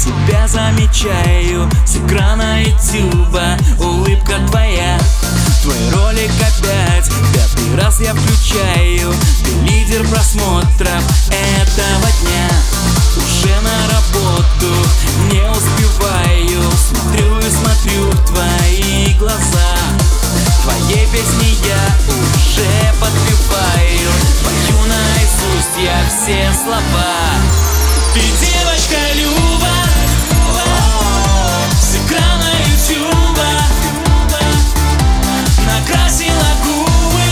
Тебя замечаю с экрана ютуба, улыбка твоя. Твой ролик опять, 5-й раз я включаю. Ты лидер просмотров этого дня. Уже на работу не успеваю, смотрю и смотрю в твои глаза. Твоей песни я уже подпеваю, пою наизусть я все слова. Ты девочка Люба, с экрана ютуба, накрасила губы.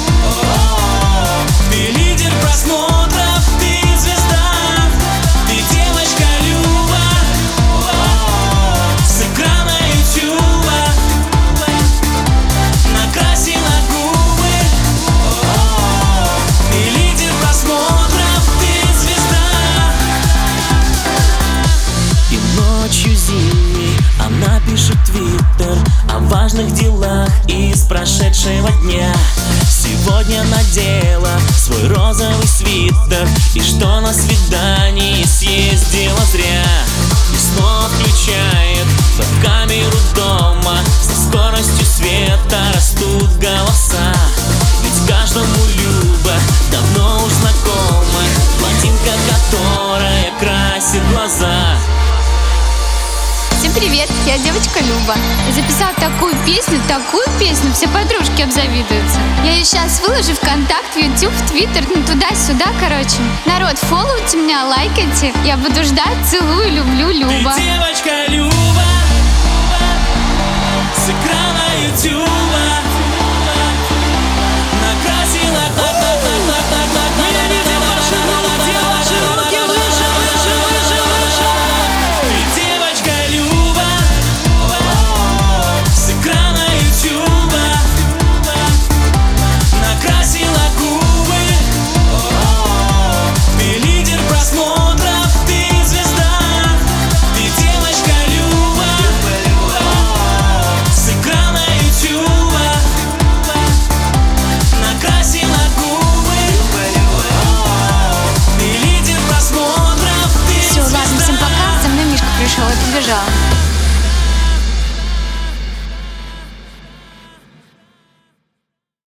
Ты лидер просмотров, ты звезда. Ты девочка Люба, с экрана ютуба, накрасила губы. Ты лидер просмотров, ты звезда. И ночью зимней она пишет твиттер о важных делах из прошедшего дня. Сегодня надела свой розовый свитер, и что на свидании съездила зря. И снова включает веб-камеру дома. Со скоростью света растут голоса. Ведь каждому Люба давно уж знакома блондинка, которая красит глаза. Всем привет, я девочка Люба. И записала такую песню, все подружки обзавидуются. Я ее сейчас выложу ВКонтакт, в YouTube, в Твиттер, туда-сюда, короче. Народ, фоллоуйте меня, лайкайте. Я буду ждать, целую, люблю, Люба. Ты девочка Люба, с экрана ютуба.